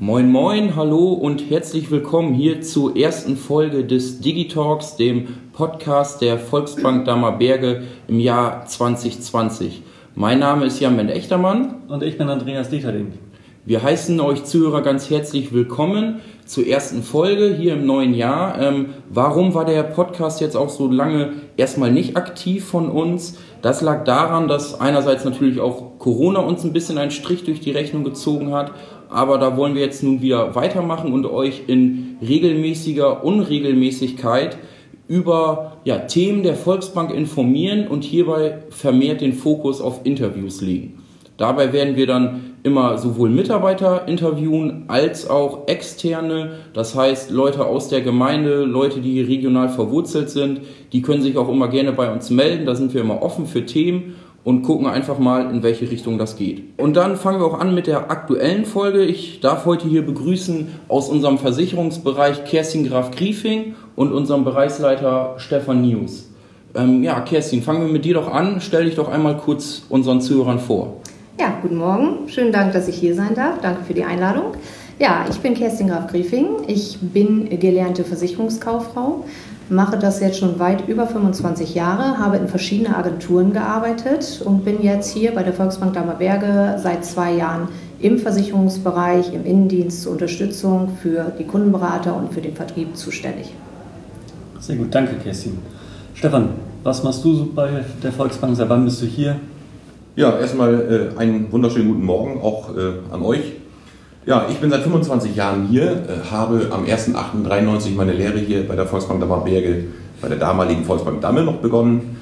Moin moin, hallo und herzlich willkommen hier zur ersten Folge des Digitalks, dem Podcast der Volksbank Dammerberge im Jahr 2020. Mein Name ist Jan Echtermann. Und ich bin Andreas Dieterling. Wir heißen euch Zuhörer ganz herzlich willkommen zur ersten Folge hier im neuen Jahr. Warum war der Podcast jetzt auch so lange erstmal nicht aktiv von uns? Das lag daran, dass einerseits natürlich auch Corona uns ein bisschen einen Strich durch die Rechnung gezogen hat, aber da wollen wir jetzt nun wieder weitermachen und euch in regelmäßiger Unregelmäßigkeit über Themen der Volksbank informieren und hierbei vermehrt den Fokus auf Interviews legen. Dabei werden wir dann immer sowohl Mitarbeiter interviewen als auch externe, das heißt Leute aus der Gemeinde, Leute, die regional verwurzelt sind, die können sich auch immer gerne bei uns melden, da sind wir immer offen für Themen und gucken einfach mal, in welche Richtung das geht. Und dann fangen wir auch an mit der aktuellen Folge. Ich darf heute hier begrüßen aus unserem Versicherungsbereich Kerstin Graf-Griefing und unserem Bereichsleiter Stefan Nius. Kerstin, fangen wir mit dir doch an, stell dich doch einmal kurz unseren Zuhörern vor. Ja, guten Morgen. Schönen Dank, dass ich hier sein darf. Danke für die Einladung. Ja, ich bin Kerstin Graf-Griefing. Ich bin gelernte Versicherungskauffrau, mache das jetzt schon weit über 25 Jahre, habe in verschiedenen Agenturen gearbeitet und bin jetzt hier bei der Volksbank Dammerberge seit 2 Jahren im Versicherungsbereich, im Innendienst zur Unterstützung für die Kundenberater und für den Vertrieb zuständig. Sehr gut, danke Kerstin. Stefan, was machst du bei der Volksbank? Seit wann bist du hier? Ja, erstmal einen wunderschönen guten Morgen auch an euch. Ja, ich bin seit 25 Jahren hier, habe am 1.8.93 meine Lehre hier bei der Volksbank Dammerberge, bei der damaligen Volksbank Damme noch begonnen.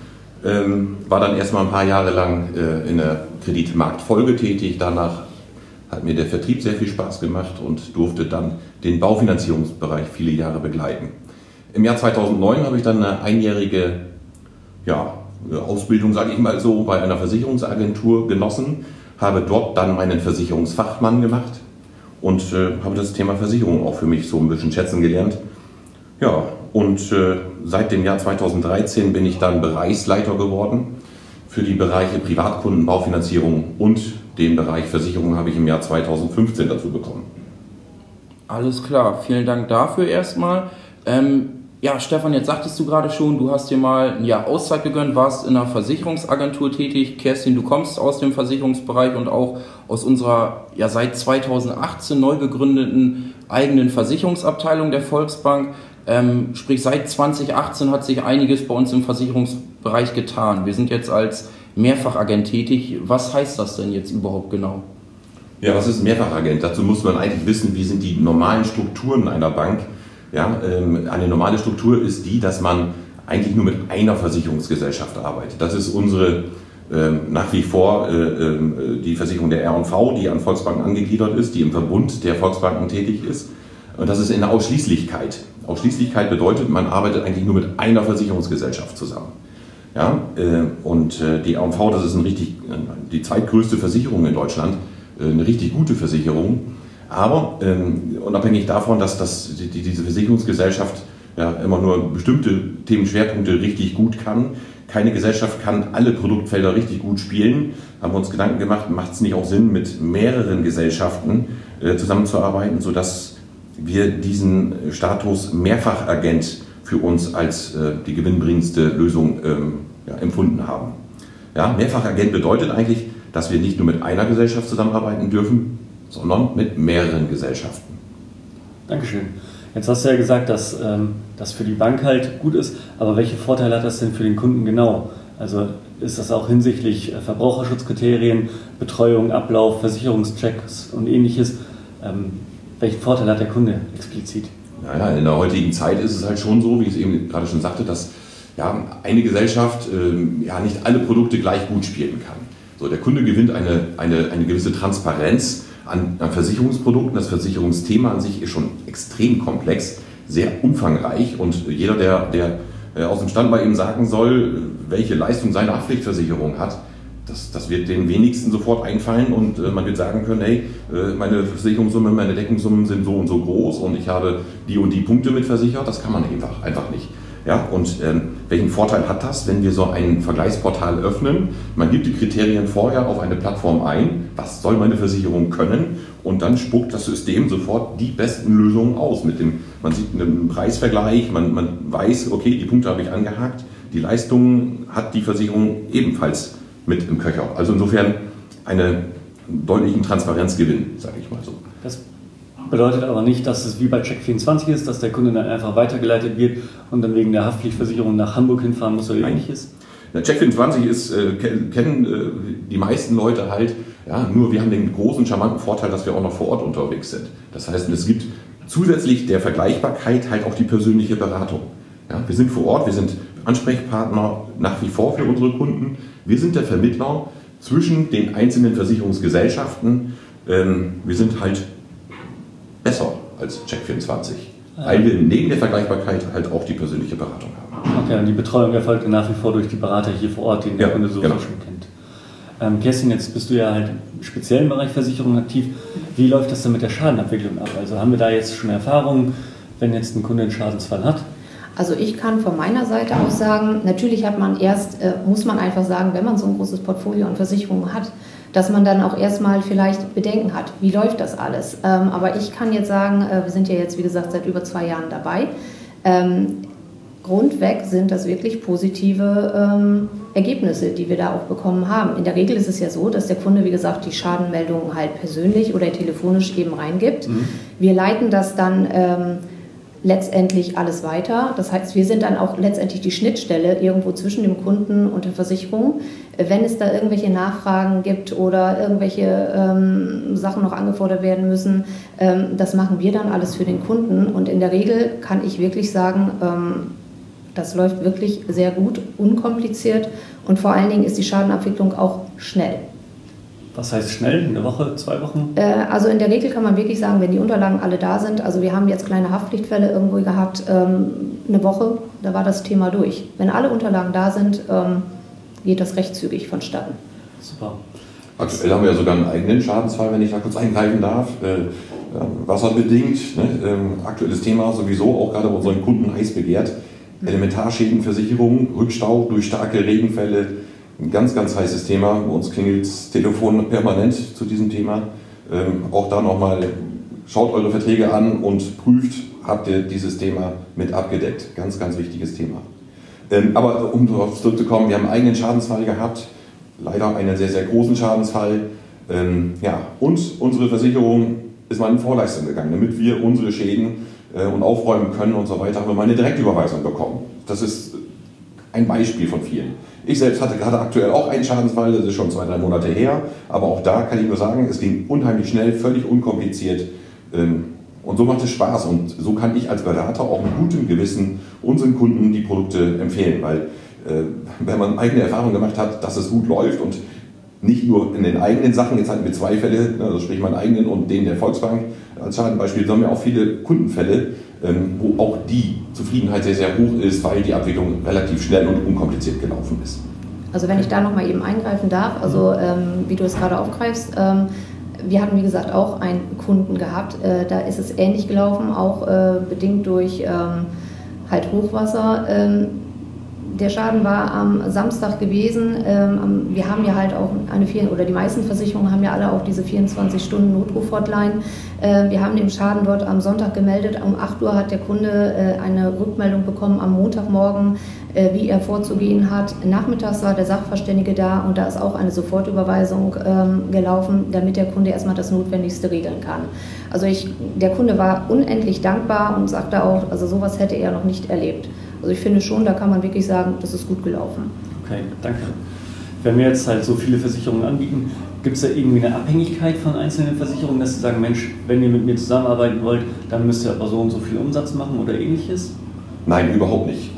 War dann erstmal ein paar Jahre lang in der Kreditmarktfolge tätig. Danach hat mir der Vertrieb sehr viel Spaß gemacht und durfte dann den Baufinanzierungsbereich viele Jahre begleiten. Im Jahr 2009 habe ich dann eine einjährige Ausbildung, sage ich mal so, bei einer Versicherungsagentur genossen, habe dort dann meinen Versicherungsfachmann gemacht und habe das Thema Versicherung auch für mich so ein bisschen schätzen gelernt. Ja, und seit dem Jahr 2013 bin ich dann Bereichsleiter geworden. Für die Bereiche Privatkunden, Baufinanzierung und den Bereich Versicherung habe ich im Jahr 2015 dazu bekommen. Alles klar, vielen Dank dafür erstmal. Stefan, jetzt sagtest du gerade schon, du hast dir mal ein Jahr Auszeit gegönnt, warst in einer Versicherungsagentur tätig. Kerstin, du kommst aus dem Versicherungsbereich und auch aus unserer seit 2018 neu gegründeten eigenen Versicherungsabteilung der Volksbank. Sprich, seit 2018 hat sich einiges bei uns im Versicherungsbereich getan. Wir sind jetzt als Mehrfachagent tätig. Was heißt das denn jetzt überhaupt genau? Ja, was ist ein Mehrfachagent? Dazu muss man eigentlich wissen, wie sind die normalen Strukturen einer Bank. Ja, eine normale Struktur ist die, dass man eigentlich nur mit einer Versicherungsgesellschaft arbeitet. Das ist unsere nach wie vor die Versicherung der R&V, die an Volksbanken angegliedert ist, die im Verbund der Volksbanken tätig ist. Und das ist in der Ausschließlichkeit. Ausschließlichkeit bedeutet, man arbeitet eigentlich nur mit einer Versicherungsgesellschaft zusammen. Ja, die R&V, das ist die zweitgrößte Versicherung in Deutschland, eine richtig gute Versicherung. Aber unabhängig davon, dass diese Versicherungsgesellschaft immer nur bestimmte Themenschwerpunkte richtig gut kann, keine Gesellschaft kann alle Produktfelder richtig gut spielen, haben wir uns Gedanken gemacht, macht es nicht auch Sinn, mit mehreren Gesellschaften zusammenzuarbeiten, sodass wir diesen Status Mehrfachagent für uns als die gewinnbringendste Lösung empfunden haben. Ja, Mehrfachagent bedeutet eigentlich, dass wir nicht nur mit einer Gesellschaft zusammenarbeiten dürfen, sondern mit mehreren Gesellschaften. Dankeschön. Jetzt hast du ja gesagt, dass das für die Bank halt gut ist, aber welche Vorteile hat das denn für den Kunden genau? Also ist das auch hinsichtlich Verbraucherschutzkriterien, Betreuung, Ablauf, Versicherungschecks und ähnliches? Welchen Vorteil hat der Kunde explizit? Naja, in der heutigen Zeit ist es halt schon so, wie ich es eben gerade schon sagte, dass eine Gesellschaft nicht alle Produkte gleich gut spielen kann. So, der Kunde gewinnt eine gewisse Transparenz an Versicherungsprodukten. Das Versicherungsthema an sich ist schon extrem komplex, sehr umfangreich und jeder, der aus dem Stand bei ihm sagen soll, welche Leistung seine Haftpflichtversicherung hat, das wird den wenigsten sofort einfallen und man wird sagen können, hey, meine Versicherungssumme, meine Deckungssummen sind so und so groß und ich habe die und die Punkte mit versichert. Das kann man einfach nicht. Ja? Und welchen Vorteil hat das, wenn wir so ein Vergleichsportal öffnen? Man gibt die Kriterien vorher auf eine Plattform ein, was soll meine Versicherung können, und dann spuckt das System sofort die besten Lösungen aus. Man sieht einen Preisvergleich, man weiß, okay, die Punkte habe ich angehakt, die Leistungen hat die Versicherung ebenfalls mit im Köcher. Also insofern einen deutlichen Transparenzgewinn, sage ich mal so. Das bedeutet aber nicht, dass es wie bei Check24 ist, dass der Kunde dann einfach weitergeleitet wird und dann wegen der Haftpflichtversicherung nach Hamburg hinfahren muss oder ähnliches? Check24 kennen die meisten Leute halt, ja, nur wir haben den großen, charmanten Vorteil, dass wir auch noch vor Ort unterwegs sind. Das heißt, es gibt zusätzlich der Vergleichbarkeit halt auch die persönliche Beratung. Ja, wir sind vor Ort, wir sind Ansprechpartner nach wie vor für unsere Kunden. Wir sind der Vermittler zwischen den einzelnen Versicherungsgesellschaften. Wir sind halt besser als Check24, weil wir neben der Vergleichbarkeit halt auch die persönliche Beratung haben. Okay, und die Betreuung erfolgt nach wie vor durch die Berater hier vor Ort, den der Kunde so schon kennt. Kerstin, jetzt bist du ja halt im speziellen Bereich Versicherung aktiv. Wie läuft das denn mit der Schadenabwicklung ab? Also haben wir da jetzt schon Erfahrungen, wenn jetzt ein Kunde einen Schadensfall hat? Also ich kann von meiner Seite aus sagen, natürlich muss man einfach sagen, wenn man so ein großes Portfolio an Versicherungen hat, dass man dann auch erstmal vielleicht Bedenken hat. Wie läuft das alles? Aber ich kann jetzt sagen, wir sind ja jetzt, wie gesagt, seit über 2 Jahren dabei. Grundweg sind das wirklich positive Ergebnisse, die wir da auch bekommen haben. In der Regel ist es ja so, dass der Kunde, wie gesagt, die Schadenmeldungen halt persönlich oder telefonisch eben reingibt. Wir leiten das dann letztendlich alles weiter. Das heißt, wir sind dann auch letztendlich die Schnittstelle irgendwo zwischen dem Kunden und der Versicherung. Wenn es da irgendwelche Nachfragen gibt oder irgendwelche Sachen noch angefordert werden müssen, das machen wir dann alles für den Kunden. Und in der Regel kann ich wirklich sagen, das läuft wirklich sehr gut, unkompliziert, und vor allen Dingen ist die Schadenabwicklung auch schnell. Was heißt schnell? Eine Woche, 2 Wochen? Also in der Regel kann man wirklich sagen, wenn die Unterlagen alle da sind, also wir haben jetzt kleine Haftpflichtfälle irgendwo gehabt, eine Woche, da war das Thema durch. Wenn alle Unterlagen da sind, geht das recht zügig vonstatten. Super. Aktuell haben wir ja sogar einen eigenen Schadensfall, wenn ich da kurz eingreifen darf. Wasserbedingt, ne? Aktuelles Thema sowieso, auch gerade bei unseren Kunden heiß begehrt. Elementarschädenversicherung, Rückstau durch starke Regenfälle, ein ganz, ganz heißes Thema. Bei uns klingelt das Telefon permanent zu diesem Thema. Auch da nochmal, schaut eure Verträge an und prüft, habt ihr dieses Thema mit abgedeckt. Ganz, ganz wichtiges Thema. Aber um darauf zurückzukommen, wir haben einen eigenen Schadensfall gehabt, leider einen sehr, sehr großen Schadensfall. Und unsere Versicherung ist mal in Vorleistung gegangen, damit wir unsere Schäden und aufräumen können und so weiter, haben wir mal eine Direktüberweisung bekommen. Das ist ein Beispiel von vielen. Ich selbst hatte gerade aktuell auch einen Schadensfall, das ist schon 2-3 Monate her, aber auch da kann ich nur sagen, es ging unheimlich schnell, völlig unkompliziert, und so macht es Spaß, und so kann ich als Berater auch mit gutem Gewissen unseren Kunden die Produkte empfehlen, weil wenn man eigene Erfahrungen gemacht hat, dass es gut läuft, und nicht nur in den eigenen Sachen, jetzt hatten wir 2 Fälle, also sprich meinen eigenen und den der Volksbank als Schadenbeispiel, sondern wir auch viele Kundenfälle, wo auch die Zufriedenheit sehr, sehr hoch ist, weil die Abwicklung relativ schnell und unkompliziert gelaufen ist. Also wenn ich da nochmal eben eingreifen darf, also wie du es gerade aufgreifst, wir hatten wie gesagt auch einen Kunden gehabt, da ist es ähnlich gelaufen, auch bedingt durch halt Hochwasser. Der Schaden war am Samstag gewesen. Wir haben ja halt auch die meisten Versicherungen haben ja alle auch diese 24-Stunden-Notruf-Hotline. Wir haben den Schaden dort am Sonntag gemeldet. Um 8 Uhr hat der Kunde eine Rückmeldung bekommen am Montagmorgen, wie er vorzugehen hat. Nachmittags war der Sachverständige da, und da ist auch eine Sofortüberweisung gelaufen, damit der Kunde erstmal das Notwendigste regeln kann. Also der Kunde war unendlich dankbar und sagte auch, also sowas hätte er noch nicht erlebt. Also ich finde schon, da kann man wirklich sagen, das ist gut gelaufen. Okay, danke. Wenn wir jetzt halt so viele Versicherungen anbieten, gibt es da irgendwie eine Abhängigkeit von einzelnen Versicherungen, dass sie sagen, Mensch, wenn ihr mit mir zusammenarbeiten wollt, dann müsst ihr aber so und so viel Umsatz machen oder ähnliches? Nein, überhaupt nicht.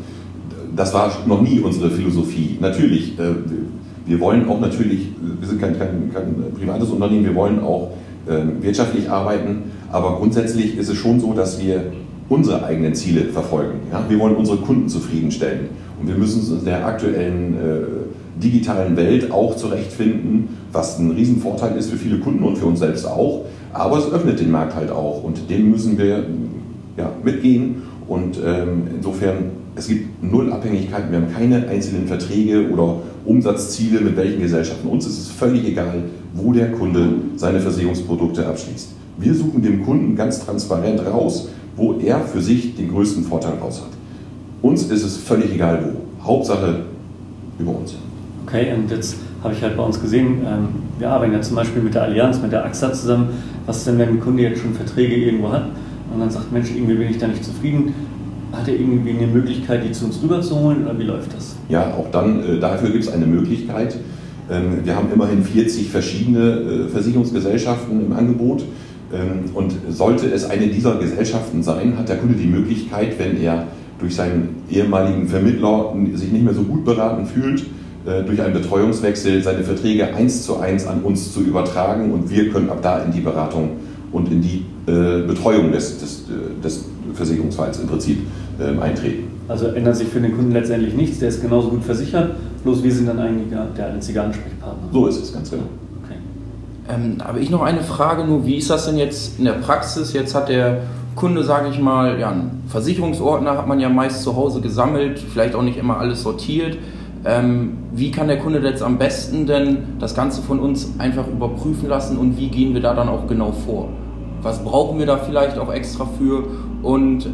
Das war noch nie unsere Philosophie. Natürlich, wir wollen auch wir sind kein privates Unternehmen, wir wollen auch wirtschaftlich arbeiten, aber grundsätzlich ist es schon so, dass wir unsere eigenen Ziele verfolgen. Ja? Wir wollen unsere Kunden zufriedenstellen, und wir müssen uns in der aktuellen digitalen Welt auch zurechtfinden, was ein Riesenvorteil ist für viele Kunden und für uns selbst auch, aber es öffnet den Markt halt auch, und dem müssen wir mitgehen, und insofern es gibt null Abhängigkeiten, wir haben keine einzelnen Verträge oder Umsatzziele mit welchen Gesellschaften. Uns ist es völlig egal, wo der Kunde seine Versicherungsprodukte abschließt. Wir suchen dem Kunden ganz transparent raus, wo er für sich den größten Vorteil raus hat. Uns ist es völlig egal wo. Hauptsache über uns. Okay, und jetzt habe ich halt bei uns gesehen, wir arbeiten ja zum Beispiel mit der Allianz, mit der AXA zusammen. Was ist denn, wenn ein Kunde jetzt schon Verträge irgendwo hat und dann sagt, Mensch, irgendwie bin ich da nicht zufrieden? Hat er irgendwie eine Möglichkeit, die zu uns rüberzuholen oder wie läuft das? Ja, auch dann, dafür gibt es eine Möglichkeit. Wir haben immerhin 40 verschiedene Versicherungsgesellschaften im Angebot. Und sollte es eine dieser Gesellschaften sein, hat der Kunde die Möglichkeit, wenn er durch seinen ehemaligen Vermittler sich nicht mehr so gut beraten fühlt, durch einen Betreuungswechsel seine Verträge 1:1 an uns zu übertragen und wir können ab da in die Beratung und in die Betreuung des Versicherungsfalls im Prinzip eintreten. Also ändert sich für den Kunden letztendlich nichts, der ist genauso gut versichert, bloß wir sind dann eigentlich der einzige Ansprechpartner. So ist es, ganz genau. Okay. Aber ich noch eine Frage nur, wie ist das denn jetzt in der Praxis? Jetzt hat der Kunde, sage ich mal, ja, einen Versicherungsordner hat man ja meist zu Hause gesammelt, vielleicht auch nicht immer alles sortiert. Wie kann der Kunde jetzt am besten denn das Ganze von uns einfach überprüfen lassen und wie gehen wir da dann auch genau vor? Was brauchen wir da vielleicht auch extra für und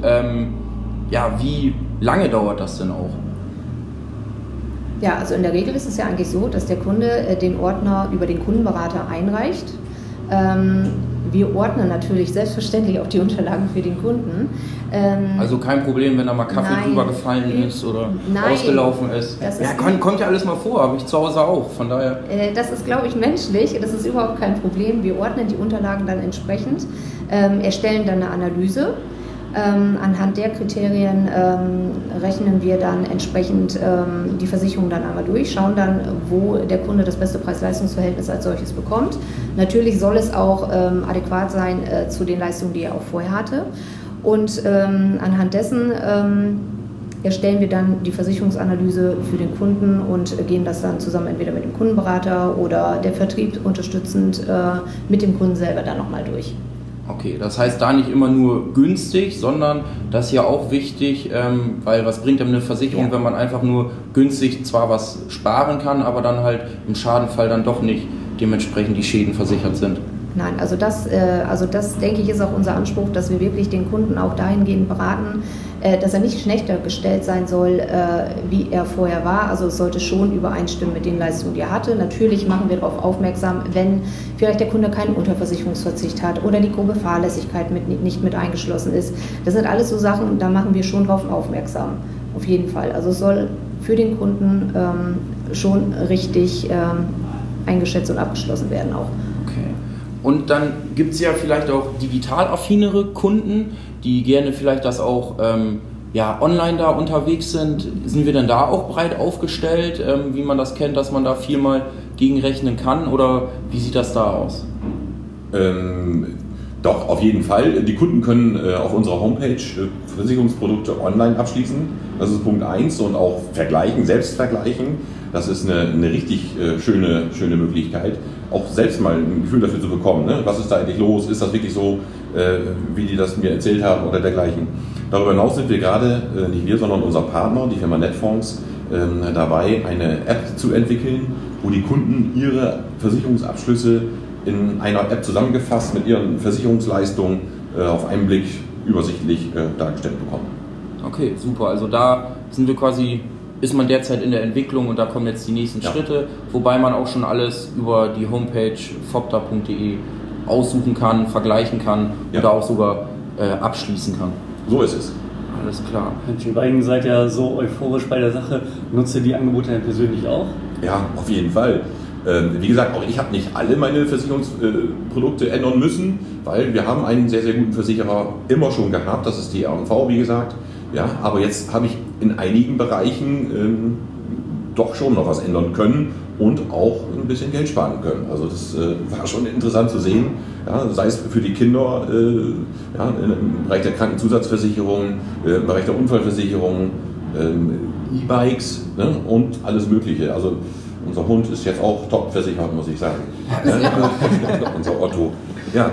wie lange dauert das denn auch? Ja, also in der Regel ist es ja eigentlich so, dass der Kunde den Ordner über den Kundenberater einreicht. Wir ordnen natürlich selbstverständlich auch die Unterlagen für den Kunden. Also kein Problem, wenn da mal Kaffee drüber gefallen ist oder ausgelaufen ist. Kommt ja alles mal vor, habe ich zu Hause auch, von daher. Das ist, glaube ich, menschlich, das ist überhaupt kein Problem. Wir ordnen die Unterlagen dann entsprechend, erstellen dann eine Analyse. Anhand der Kriterien rechnen wir dann entsprechend die Versicherung dann einmal durch, schauen dann, wo der Kunde das beste Preis-Leistungs-Verhältnis als solches bekommt. Natürlich soll es auch adäquat sein zu den Leistungen, die er auch vorher hatte. Und anhand dessen erstellen wir dann die Versicherungsanalyse für den Kunden und gehen das dann zusammen entweder mit dem Kundenberater oder der Vertrieb unterstützend mit dem Kunden selber dann nochmal durch. Okay, das heißt da nicht immer nur günstig, sondern das ist ja auch wichtig, weil was bringt einem eine Versicherung, wenn man einfach nur günstig zwar was sparen kann, aber dann halt im Schadenfall dann doch nicht dementsprechend die Schäden versichert sind. Nein, also das denke ich ist auch unser Anspruch, dass wir wirklich den Kunden auch dahingehend beraten, dass er nicht schlechter gestellt sein soll, wie er vorher war. Also es sollte schon übereinstimmen mit den Leistungen, die er hatte. Natürlich machen wir darauf aufmerksam, wenn vielleicht der Kunde keinen Unterversicherungsverzicht hat oder die grobe Fahrlässigkeit nicht mit eingeschlossen ist. Das sind alles so Sachen, da machen wir schon darauf aufmerksam. Auf jeden Fall. Also es soll für den Kunden schon richtig eingeschätzt und abgeschlossen werden auch. Und dann gibt es ja vielleicht auch digital affinere Kunden, die gerne vielleicht das auch online da unterwegs sind. Sind wir denn da auch breit aufgestellt, wie man das kennt, dass man da viel mal gegenrechnen kann? Oder wie sieht das da aus? Doch, auf jeden Fall. Die Kunden können auf unserer Homepage Versicherungsprodukte online abschließen. Das ist Punkt 1 und auch vergleichen, selbst vergleichen. Das ist eine richtig schöne Möglichkeit, auch selbst mal ein Gefühl dafür zu bekommen. Ne? Was ist da eigentlich los? Ist das wirklich so, wie die das mir erzählt haben oder dergleichen? Darüber hinaus sind wir gerade, nicht wir, sondern unser Partner, die Firma Netfonds, dabei, eine App zu entwickeln, wo die Kunden ihre Versicherungsabschlüsse in einer App zusammengefasst mit ihren Versicherungsleistungen auf einen Blick übersichtlich dargestellt bekommen. Okay, super. Also da ist man derzeit in der Entwicklung und da kommen jetzt die nächsten Schritte, wobei man auch schon alles über die Homepage fopta.de aussuchen kann, vergleichen kann oder auch sogar abschließen kann. So ist es. Alles klar. Mensch, ihr beiden seid ja so euphorisch bei der Sache. Nutzt ihr die Angebote denn persönlich auch? Ja, auf jeden Fall. Wie gesagt, auch ich habe nicht alle meine Versicherungsprodukte ändern müssen, weil wir haben einen sehr, sehr guten Versicherer immer schon gehabt, das ist die R&V, wie gesagt. Ja, aber jetzt habe ich in einigen Bereichen doch schon noch was ändern können und auch ein bisschen Geld sparen können. Also das war schon interessant zu sehen, ja, sei es für die Kinder im Bereich der Krankenzusatzversicherung, im Bereich der Unfallversicherung, E-Bikes, ne, und alles Mögliche. Also unser Hund ist jetzt auch top versichert, muss ich sagen. Unser Otto. Ja,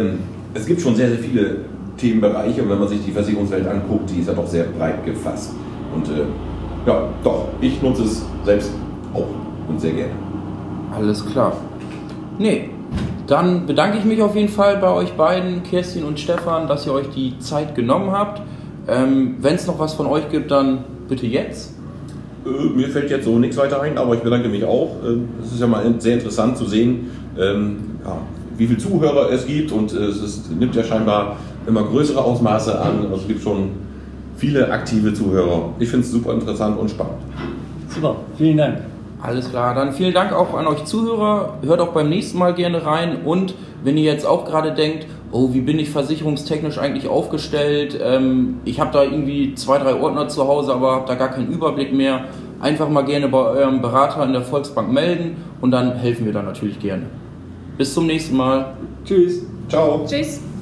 es gibt schon sehr, sehr viele Themenbereiche und wenn man sich die Versicherungswelt anguckt, die ist ja doch sehr breit gefasst. Und ja, doch, ich nutze es selbst auch und sehr gerne. Alles klar. Nee, dann bedanke ich mich auf jeden Fall bei euch beiden, Kerstin und Stefan, dass ihr euch die Zeit genommen habt. Wenn es noch was von euch gibt, dann bitte jetzt. Mir fällt jetzt so nichts weiter ein, aber ich bedanke mich auch. Es ist ja mal sehr interessant zu sehen, ja, wie viele Zuhörer es gibt, und es nimmt ja scheinbar immer größere Ausmaße an. Also es gibt schon viele aktive Zuhörer. Ich finde es super interessant und spannend. Super, vielen Dank. Alles klar, dann vielen Dank auch an euch Zuhörer. Hört auch beim nächsten Mal gerne rein. Und wenn ihr jetzt auch gerade denkt, oh, wie bin ich versicherungstechnisch eigentlich aufgestellt? Ich habe da irgendwie 2, 3 Ordner zu Hause, aber habe da gar keinen Überblick mehr. Einfach mal gerne bei eurem Berater in der Volksbank melden und dann helfen wir da natürlich gerne. Bis zum nächsten Mal. Tschüss. Ciao. Tschüss.